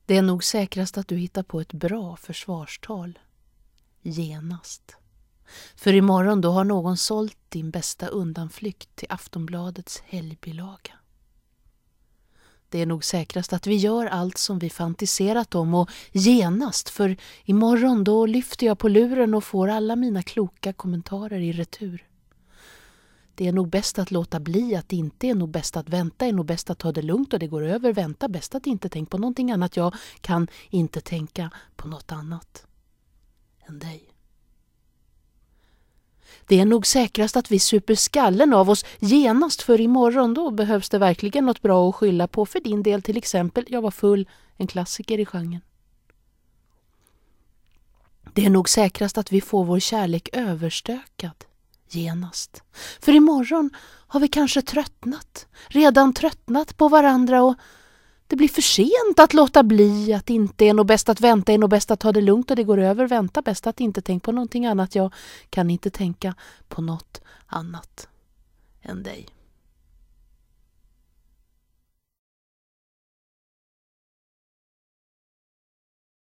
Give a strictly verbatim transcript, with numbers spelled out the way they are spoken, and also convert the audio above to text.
Det är nog säkrast att du hittar på ett bra försvarstal. Genast. För imorgon då har någon sålt din bästa undanflykt till Aftonbladets helgbilaga. Det är nog säkrast att vi gör allt som vi fantiserat om och genast, för imorgon då lyfter jag på luren och får alla mina kloka kommentarer i retur. Det är nog bäst att låta bli, att det inte är nog bäst att vänta, är nog bäst att ta det lugnt och det går över, vänta, bäst att inte tänka på någonting annat. Jag kan inte tänka på något annat än dig. Det är nog säkrast att vi super skallen av oss genast, för imorgon då behövs det verkligen något bra att skylla på. För din del till exempel, jag var full, en klassiker i genren. Det är nog säkrast att vi får vår kärlek överstökad genast. För imorgon har vi kanske tröttnat, redan tröttnat på varandra, och det blir för sent att låta bli, att inte är nog bäst att vänta, är nog bäst att ta det lugnt och det går över, vänta, bäst att inte tänka på någonting annat. Jag kan inte tänka på något annat än dig.